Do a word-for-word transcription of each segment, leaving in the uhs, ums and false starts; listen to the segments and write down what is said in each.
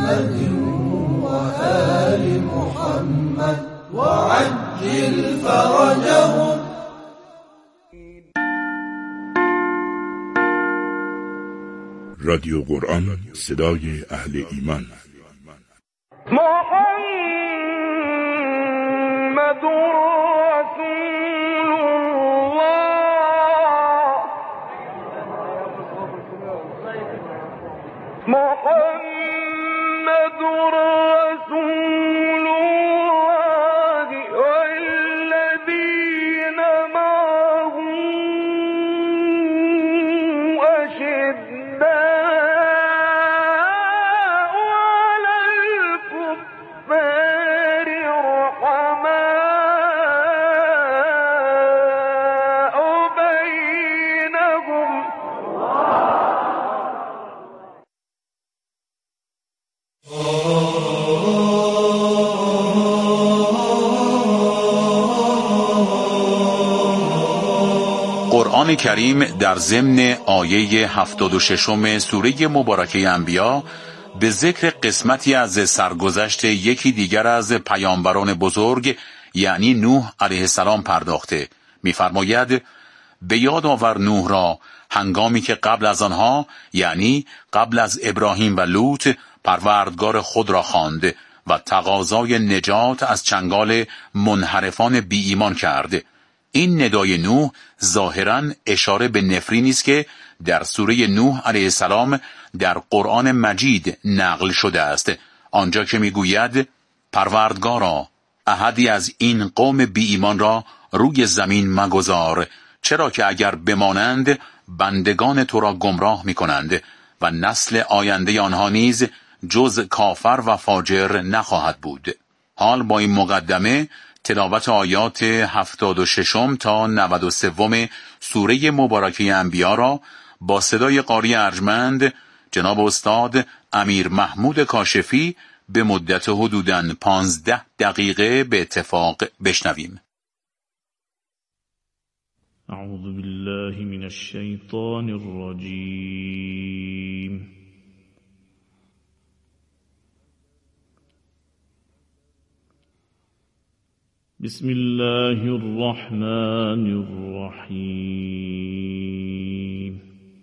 محمد وآل محمد وعجل فرجهم. رادیو قرآن، صدای اهل ایمان. محمد رسول الله، محمد رسول الله والذين معه أشداء على الكفار رحماء بينهم. قرآن کریم در ضمن آیه هفتاد و ششم سوره مبارکه انبیا به ذکر قسمتی از سرگذشت یکی دیگر از پیامبران بزرگ یعنی نوح علیه السلام پرداخته. می‌فرماید به یاد آور نوح را هنگامی که قبل از آنها یعنی قبل از ابراهیم و لوط پروردگار خود را خواند و تقاضای نجات از چنگال منحرفان بی ایمان کرد. این ندای نوح ظاهراً اشاره به نفرینی است که در سوره نوح علیه السلام در قرآن مجید نقل شده است، آنجا که میگوید پروردگارا احدی از این قوم بی ایمان را روی زمین مگذار، چرا که اگر بمانند بندگان تو را گمراه میکنند و نسل آینده آنها نیز جز کافر و فاجر نخواهد بود. حال با این مقدمه تلاوت آیات هفتاد و ششم تا نود و سوم سوره مبارکه انبیا را با صدای قاری ارجمند جناب استاد امیر محمود کاشفی به مدت حدوداً پانزده دقیقه به اتفاق بشنویم. اعوذ بالله من الشیطان الرجیم. بسم الله الرحمن الرحیم.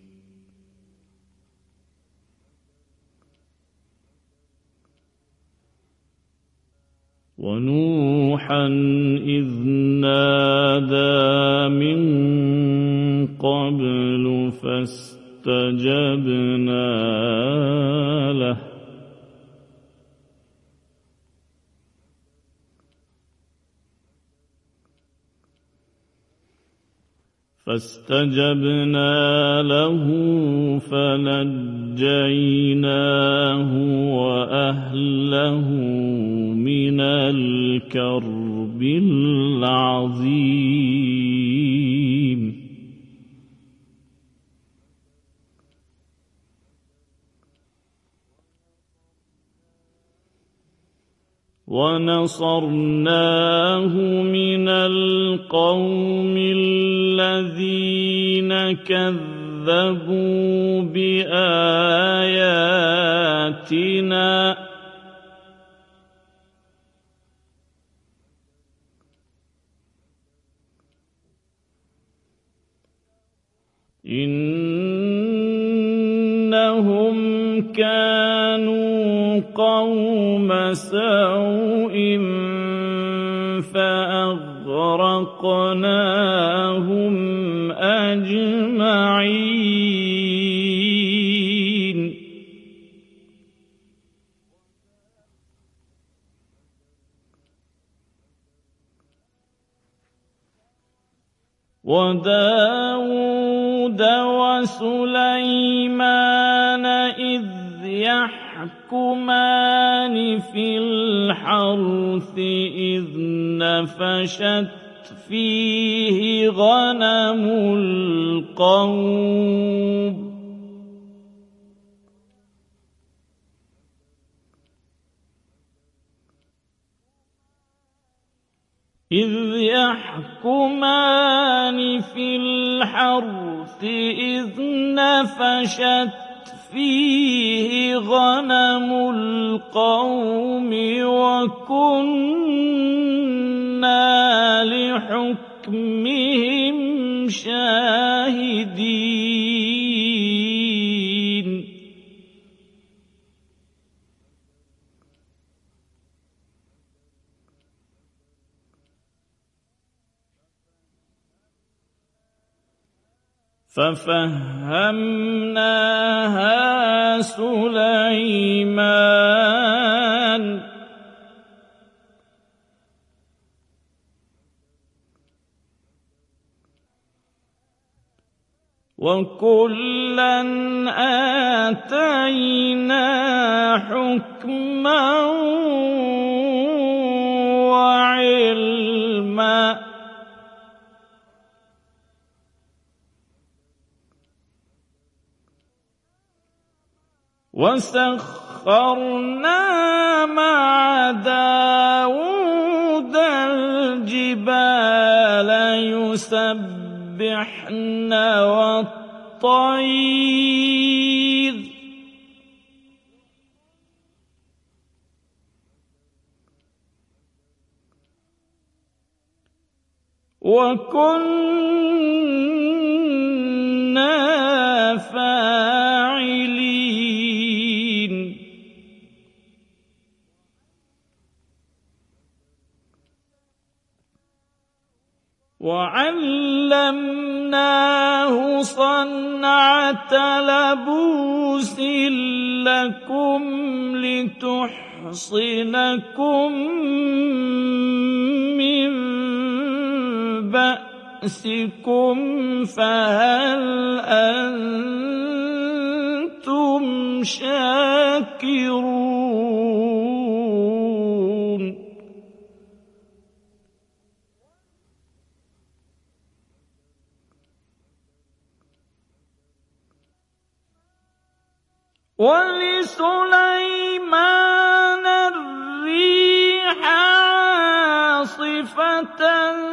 ونوحا إذ نادى من قبل فاستجبنا له فاستجبنا له فنجيناه وأهله من الكرب العظيم. ونصرناه من القوم الذين كذبوا بآياتنا إنهم كانوا قوم سوء فأغرقناهم أجمعين. وداود وسليمان إذ يحكمان في الحرث إذ نفشت فيه غنم القوم إذ يحكمان في الحرث إذ نفشت فيه غنم القوم وكنا لحكمهم شاهدين ففهمناها سليمان وكلا آتينا حكما وعلما وسخرنا مع داود الجبال يسبحن والطير وكنا فاعلين وعلمناه صنعة لبوس لكم لتحصنكم من بأسكم فهل أنتم شاكرون ولسليمان الريح عاصفة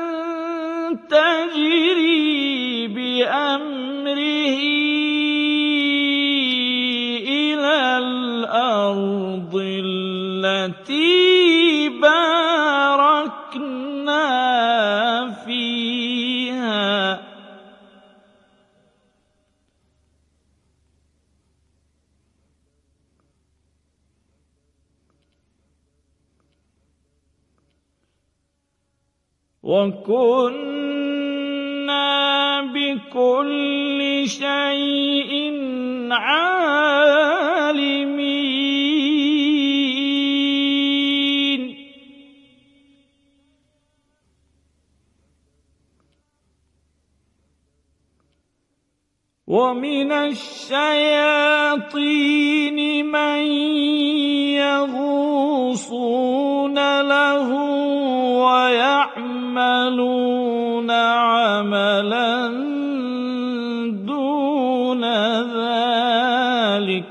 تجري بأمره إلى الأرض التي باركنا فيها وكنا بكل شيء عالمين ومن الشياطين من يغوصون له ويعملون عملا دون ذلك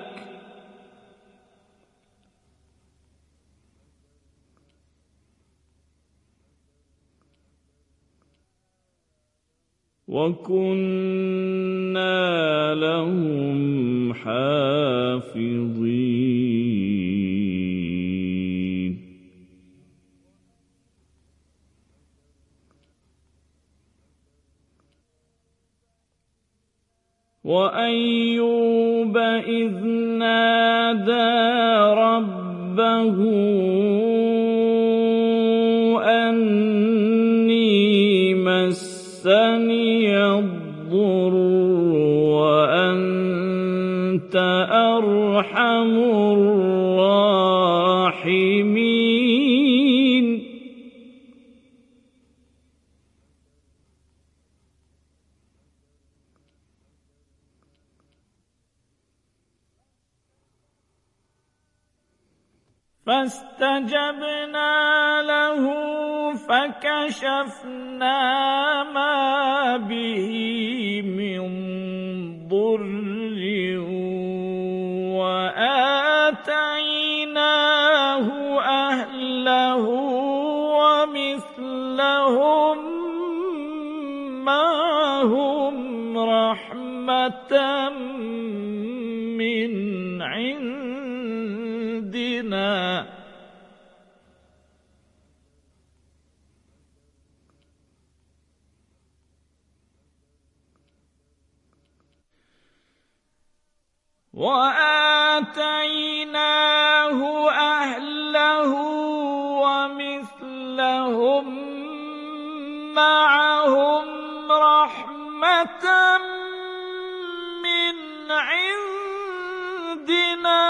وكنا لهم حافظين وأيوب إذ نادى ربه أني مسني الضر وأنت أرحم الراحمين فاستجبنا له فكشفنا ما به من ضر وآتيناه أهله ومثلهم معهم رحمة من عندنا وآتيناه أهله ومثلهم معهم رحمة من عندنا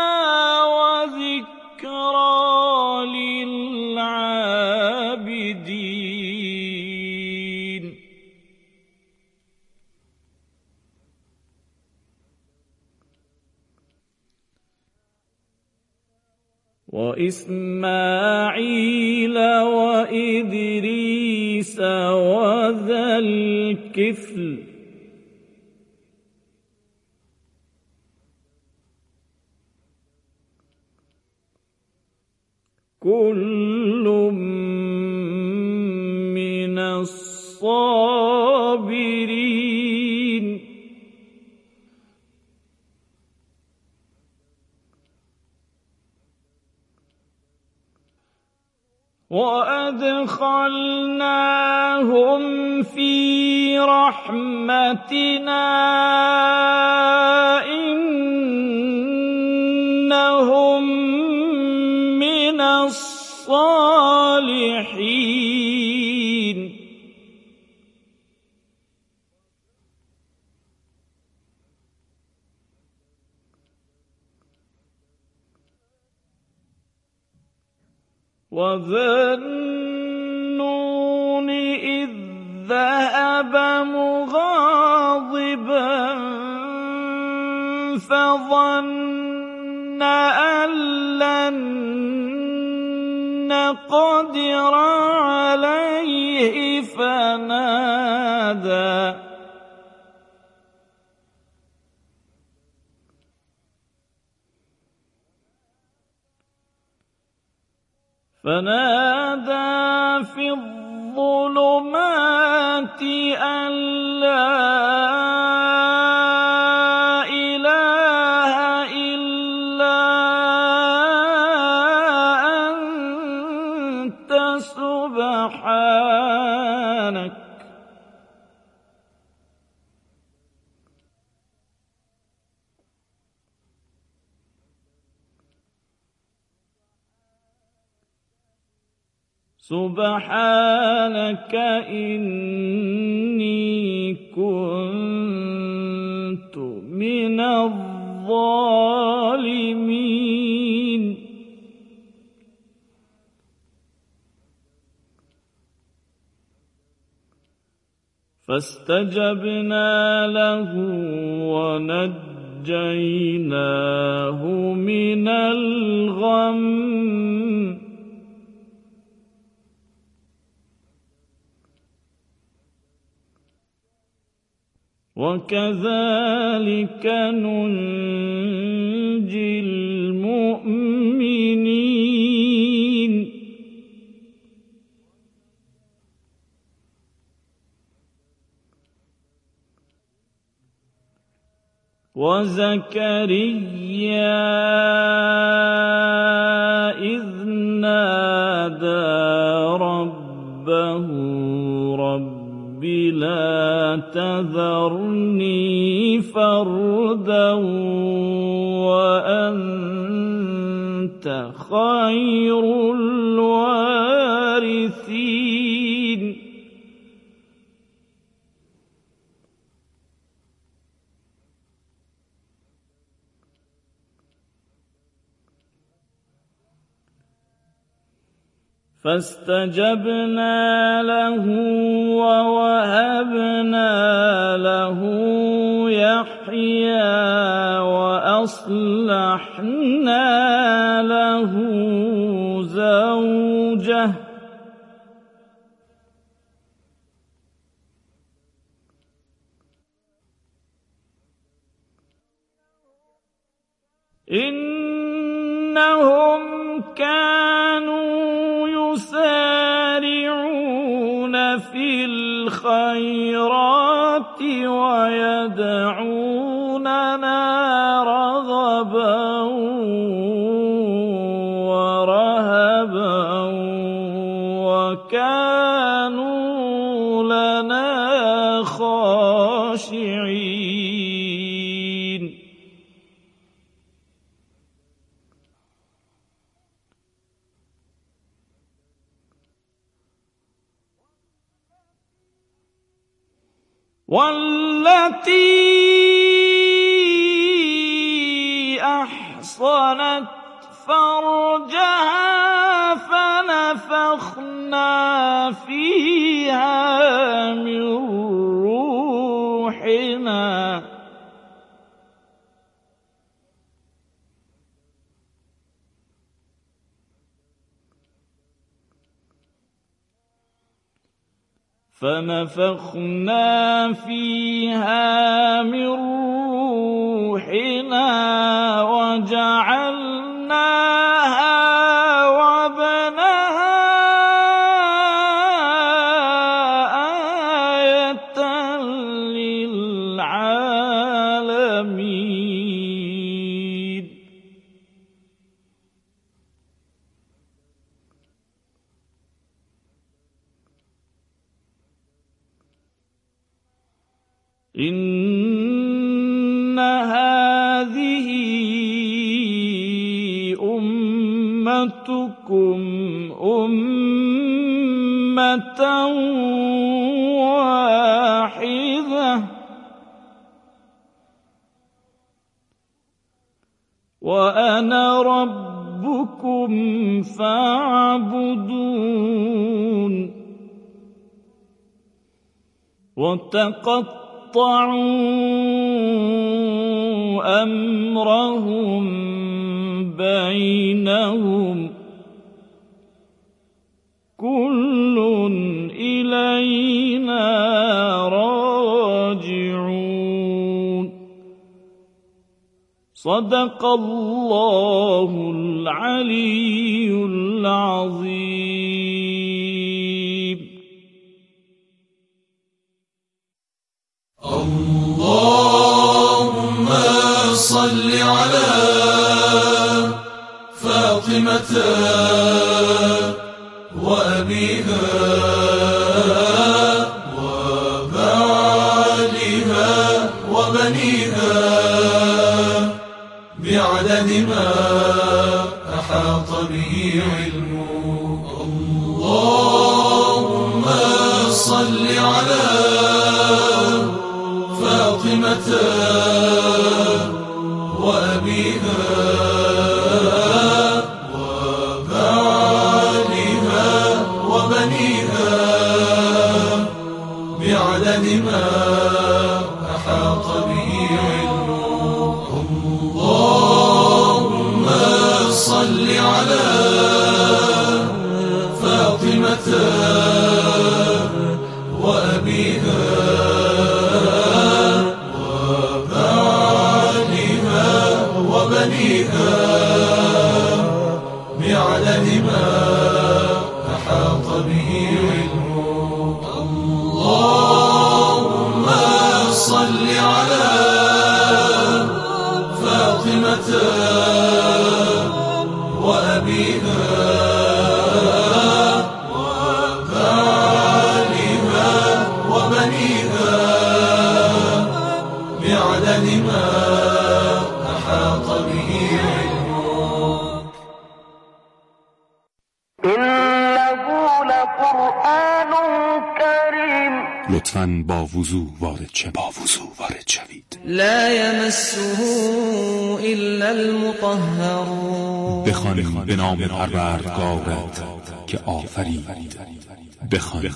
وذكرى للعابدين وإسماعيل وإدريس وذا الكفل كل من الصابرين وأدخلناهم في رحمتنا إنهم من الصالحين وذا النون إذ ذهب مغاضبا فظن أن لن نقدر عليه فنادى فنادى في الظلمات أن لا إله إلا أنت سبحانك سبحانك إني كنت من الظالمين فاستجبنا له ونجيناه من الغم وكذلك ننجي المؤمنين وزكريا إذ نادى ربه رب لا تذرني فردا وأنت خير الوارثين فاستجبنا له ووهبنا له يحيى وأصلحنا له زوجه إنهم كانوا يسارعون في الخيرات ويدعوننا رغبا وكانوا لنا خاشعين والتي أحصنت فرجها فنفخنا فيها من روحنا فنفخنا فيها من روحنا وجعلناها وابنها آية للعالمين إن هذه أمتكم أمة واحدة وأنا ربكم فاعبدون وتقطعوا أمرهم بينهم كل إلينا راجعون صدق الله العلي العظيم. اللهم صل على فاطمة وأبيها وبعلها وبنيها بعدد ما أحاط به علمه. اللهم صل على فاطمة وأبيها وبعلها وبنيها بعدد ما أحاط به علمه. اللهم صل على فاطمة وأبيها وبنيها بعدد ما أحاط به علمه. اللهم صل على فاطمة وأبيها وبعلها وبنيها بعدد ما أحاط به علمه. إنه لقرآن كريم. لطفاً با وضوح وارد شوید. با وضوح وارد شوید. لا يمسه إلا المطهرون. بخوانید به نام پروردگارت که آفرید. بخوانید.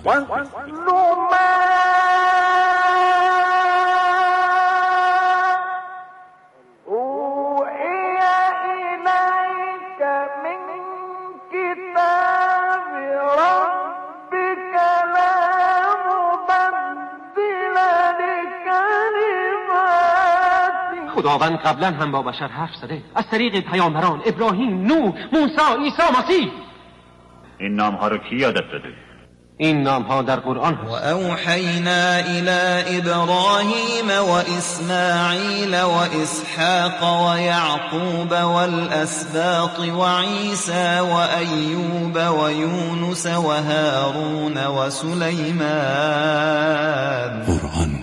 خداوند قبلا هم با بشر حرف زده از طریق پیامبران ابراهیم، نوح، موسی، عیسی مسیح. این نامها رو کی یادت داده؟ این نام ها در قرآن هست. و اوحینا الی ابراهیم و اسماعیل و اسحاق و یعقوب والاسباط و عیسی و ایوب و یونس و هارون و سلیمان. قرآن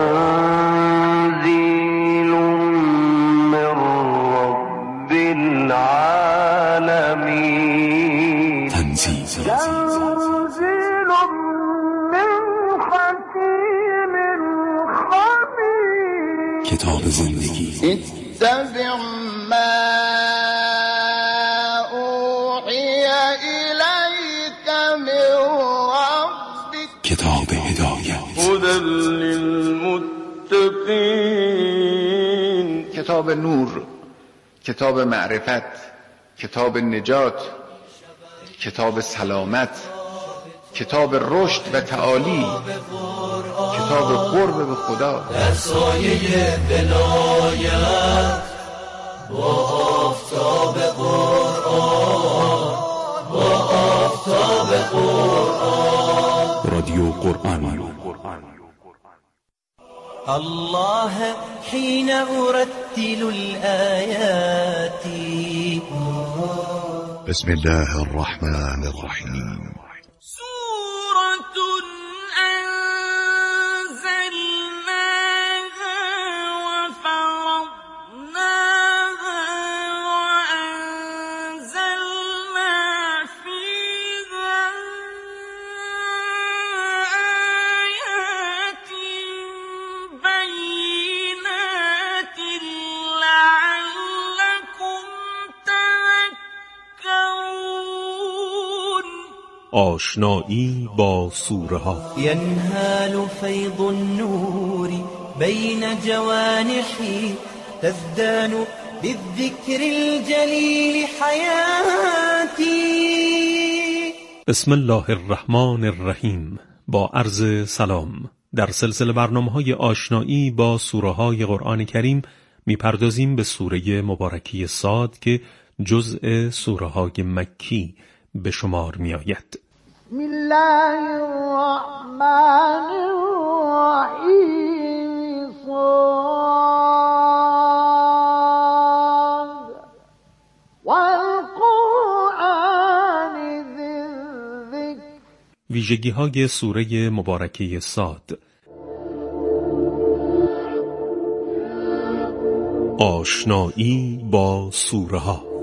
تنزیل من رب العالمین. تنزیل کتاب زندگی. اتبع ما اوحی الیک من ربک. کتاب هدایت. هدی للمتقین. کتاب نور، کتاب معرفت، کتاب نجات، کتاب سلامت، کتاب رشد و تعالی، کتاب قرب به خدا. در سایه ولایت با آفتاب قرآن، با آفتاب قرآن. رادیو قرآن. الله حين أرتل الآيات. بسم الله الرحمن الرحيم. سورة أنزلناها وفرضناها وأنزلنا فيها آيات بينات لعلكم تذكرون. آشنایی با سوره ها. ينهال فيض النور بين جوانحي تزدان بالذكر الجليل حياتي. بسم الله الرحمن الرحیم. با عرض سلام. در سلسله برنامه‌های آشنایی با سوره های قرآن کریم میپردازیم به سوره مبارکی صاد که جزء سوره های مکی به شمار می آید. بسم الله الرحمن الرحیم. صاد والقرآن ذی الذکر. ویژگی های سوره مبارکه صاد. آشنایی با سوره ها.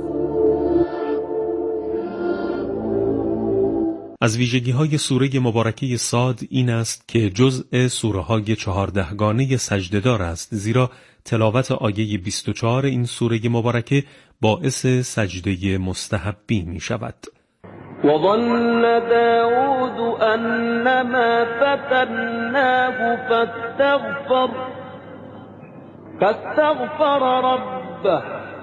از ویژگی‌های سوره مبارکه صاد این است که جزء سوره‌های چهاردهگانه سجده‌دار است، زیرا تلاوت آیه بیست و چهار این سوره مبارکه باعث سجده مستحبی می شود. وظن داود أنما فتناه فاستغفر فاستغفر ربه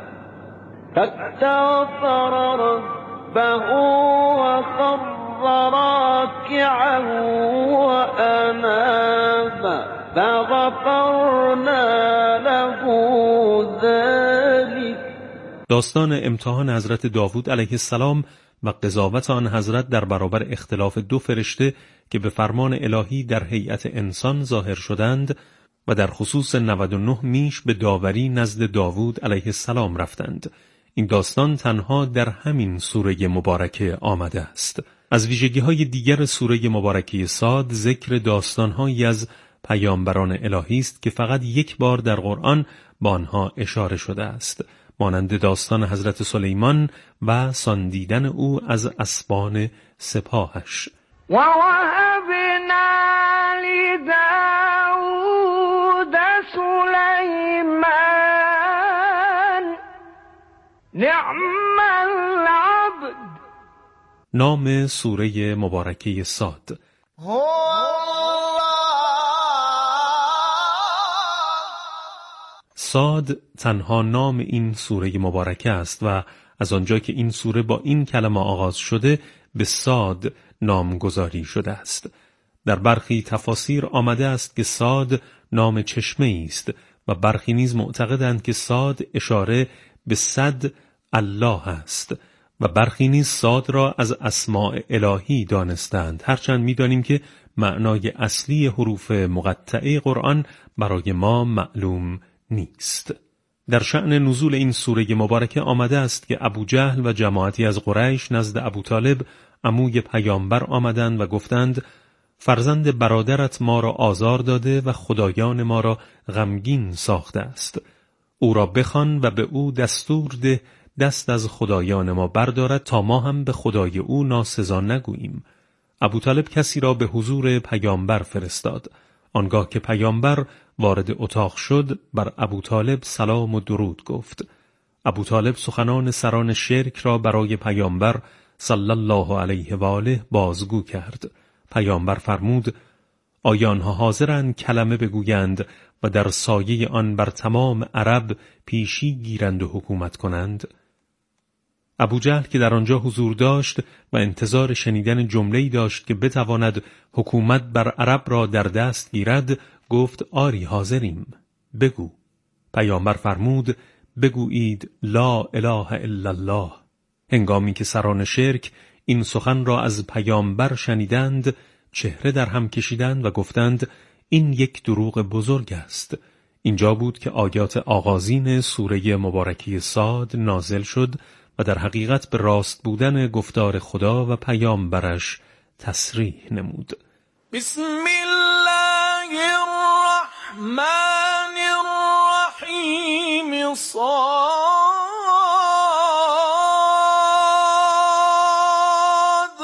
فاستغفر ربه وخر راكعا وأناب فغفرنا له ذلك. داستان امتحان حضرت داوود علیه السلام و قضاوت آن حضرت در برابر اختلاف دو فرشته که به فرمان الهی در هیئت انسان ظاهر شدند و در خصوص نود و نه میش به داوری نزد داوود علیه السلام رفتند. این داستان تنها در همین سوره مبارکه آمده است. از ویژگی‌های دیگر سوره مبارکه صاد ذکر داستان‌هایی از پیامبران الهی است که فقط یک بار در قرآن با آنها اشاره شده است، مانند داستان حضرت سلیمان و ساندیدن او از اسبان سپاهش. ووهبنا لداود سلیمان نعم العبد. نام سوره مبارکه صاد. صاد تنها نام این سوره مبارکه است و از آنجا که این سوره با این کلمه آغاز شده به صاد نامگذاری شده است. در برخی تفاسیر آمده است که صاد نام چشمه است و برخی نیز معتقدند که صاد اشاره به صد الله است و برخی نیز صاد را از اسماء الهی دانستند، هرچند می‌دانیم که معنای اصلی حروف مقطعه قرآن برای ما معلوم نیست. در شأن نزول این سوره مبارکه آمده است که ابو جهل و جماعتی از قریش نزد ابو طالب عموی پیامبر آمدند و گفتند فرزند برادرت ما را آزار داده و خدایان ما را غمگین ساخته است. او را بخوان و به او دستور ده دست از خدایان ما بردارد تا ما هم به خدای او ناسزا نگوییم. ابو طالب کسی را به حضور پیامبر فرستاد. آنگاه که پیامبر وارد اتاق شد بر ابو طالب سلام و درود گفت. ابو طالب سخنان سران شرک را برای پیامبر صلی الله علیه و آله بازگو کرد. پیامبر فرمود آیا آنها حاضرند کلمه بگویند و در سایه آن بر تمام عرب پیشی گیرند و حکومت کنند؟ ابو جهل که در آنجا حضور داشت و انتظار شنیدن جمله‌ای داشت که بتواند حکومت بر عرب را در دست گیرد، گفت آری حاضریم، بگو. پیامبر فرمود بگویید لا اله الا الله. هنگامی که سران شرک این سخن را از پیامبر شنیدند چهره در هم کشیدند و گفتند این یک دروغ بزرگ است. اینجا بود که آیات آغازین سوره مبارکه صاد نازل شد و در حقیقت به راست بودن گفتار خدا و پیامبرش تصریح نمود. بسم الله الرحمن الرحیم صاد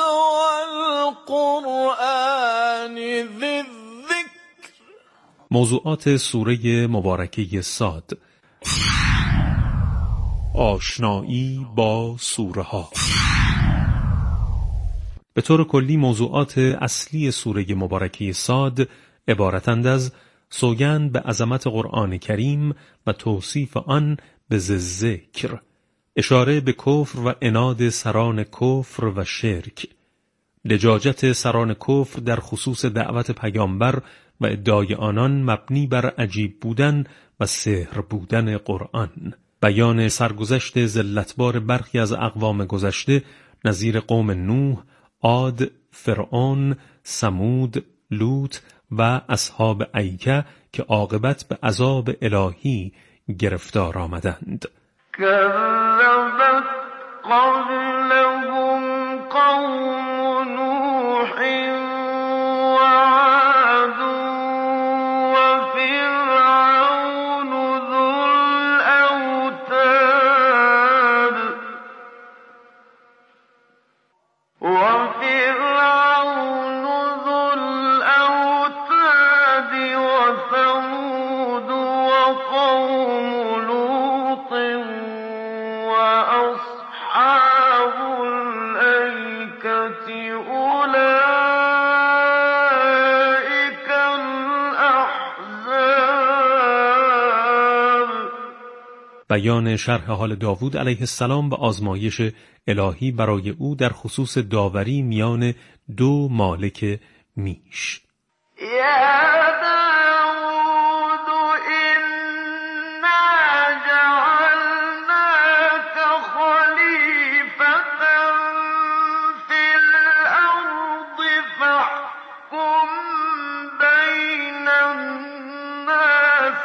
والقرآن ذی الذکر. موضوعات سوره مبارکه صاد: آشنایی با سوره ها. به طور کلی موضوعات اصلی سوره مبارکه صاد عبارتند از سوگند به عظمت قرآن کریم و توصیف آن به ذکر، اشاره به کفر و عناد سران کفر و شرک، لجاجت سران کفر در خصوص دعوت پیامبر و ادعای آنان مبنی بر عجیب بودن و سحر بودن قرآن، بیان سرگذشت ذلتبار برخی از اقوام گذشته نظیر قوم نوح، عاد، فرعون، ثمود، لوط و اصحاب ایکه که عاقبت به عذاب الهی گرفتار آمدند. كذبت قبلهم قوم نوح وعاد وفرعون ذو الأوتاد وفرعون ذو الأوتاد وثمود وقوم لوط وأصحاب الأيكة أولئك الأحزاب. بیان شرح حال داوود علیه السلام و آزمایش الهی برای او در خصوص داوری میان دو مالک میش. يا داود إنا جعلناك خليفة في الأرض فاحكم بين الناس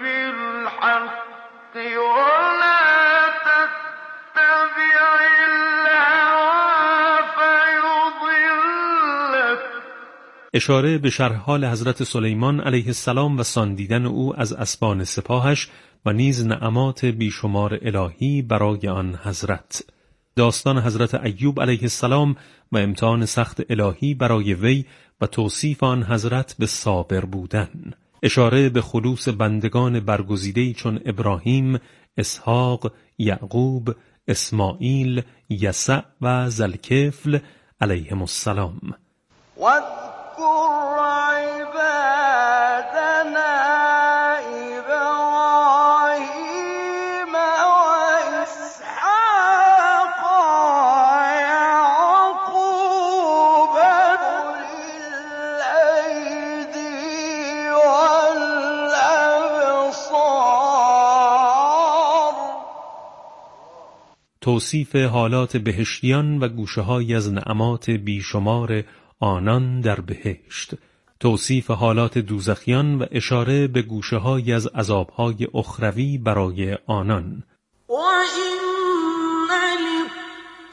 بالحق ولا تتبع الهوى فيضلك. اشاره به شرح حال حضرت سلیمان علیه السلام و ساندیدن او از اسبان سپاهش و نیز نعمات بیشمار الهی برای آن حضرت. داستان حضرت ایوب علیه السلام و امتحان سخت الهی برای وی و توصیف آن حضرت به صابر بودن. اشاره به خلوص بندگان برگزیده‌ای چون ابراهیم، اسحاق، یعقوب، اسماعیل، یسع و ذوالکفل علیهم السلام. واذكر عبادنا إبراهيم وإسحاق ويعقوب أولي الأيدي والأبصار. توصیف حالات بهشتیان و گوشه‌هایی از نعمات بیشمار آنان در بهشت، توصیف حالات دوزخیان و اشاره به گوشه‌هایی از عذاب‌های اخروی برای آنان. وَإِنَّ